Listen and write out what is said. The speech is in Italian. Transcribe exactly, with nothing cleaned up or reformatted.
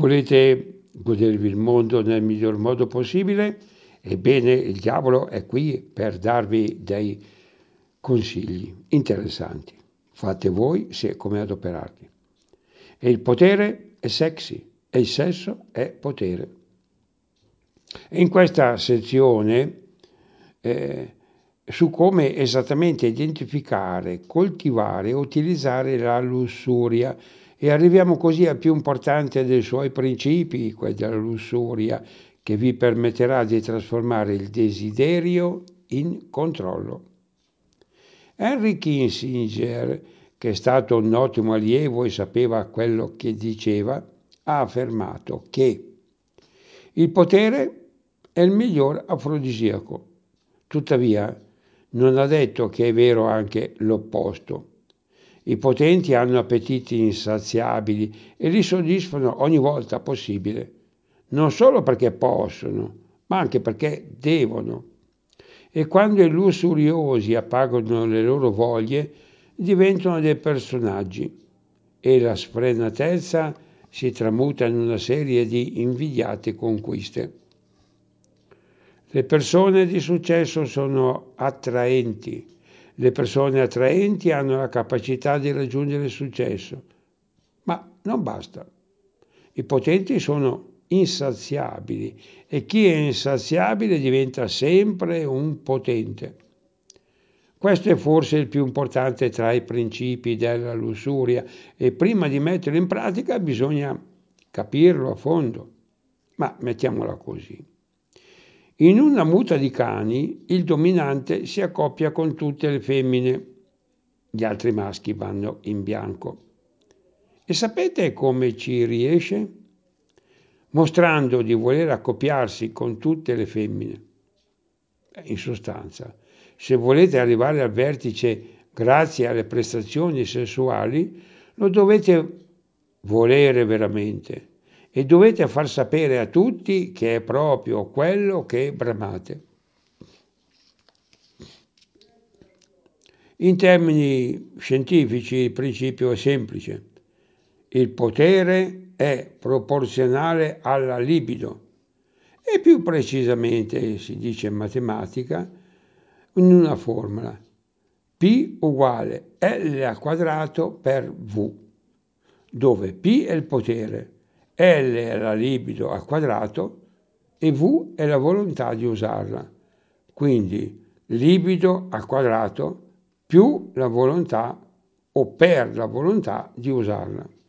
Volete godervi il mondo nel miglior modo possibile? Ebbene, il diavolo è qui per darvi dei consigli interessanti. Fate voi se come adoperarli. E il potere è sexy e il sesso è potere. E in questa sezione eh, su come esattamente identificare, coltivare e utilizzare la lussuria, e arriviamo così al più importante dei suoi principi, quello della lussuria, che vi permetterà di trasformare il desiderio in controllo. Henry Kissinger, che è stato un ottimo allievo e sapeva quello che diceva, ha affermato che il potere è il miglior afrodisiaco. Tuttavia, non ha detto che è vero anche l'opposto. I potenti hanno appetiti insaziabili e li soddisfano ogni volta possibile, non solo perché possono, ma anche perché devono. E quando i lussuriosi appagano le loro voglie, diventano dei personaggi e la sfrenatezza si tramuta in una serie di invidiate conquiste. Le persone di successo sono attraenti. Le persone attraenti hanno la capacità di raggiungere il successo, ma non basta. I potenti sono insaziabili e chi è insaziabile diventa sempre un potente. Questo è forse il più importante tra i principi della lussuria e prima di metterlo in pratica bisogna capirlo a fondo. Ma mettiamola così. In una muta di cani il dominante si accoppia con tutte le femmine, gli altri maschi vanno in bianco. E sapete come ci riesce? Mostrando di voler accoppiarsi con tutte le femmine. In sostanza, se volete arrivare al vertice grazie alle prestazioni sessuali, lo dovete volere veramente e dovete far sapere a tutti che è proprio quello che bramate. In termini scientifici il principio è semplice. Il potere è proporzionale alla libido e più precisamente si dice in matematica in una formula P uguale L al quadrato per V, dove P è il potere, L è la libido al quadrato e V è la volontà di usarla. Quindi libido al quadrato più la volontà o per la volontà di usarla.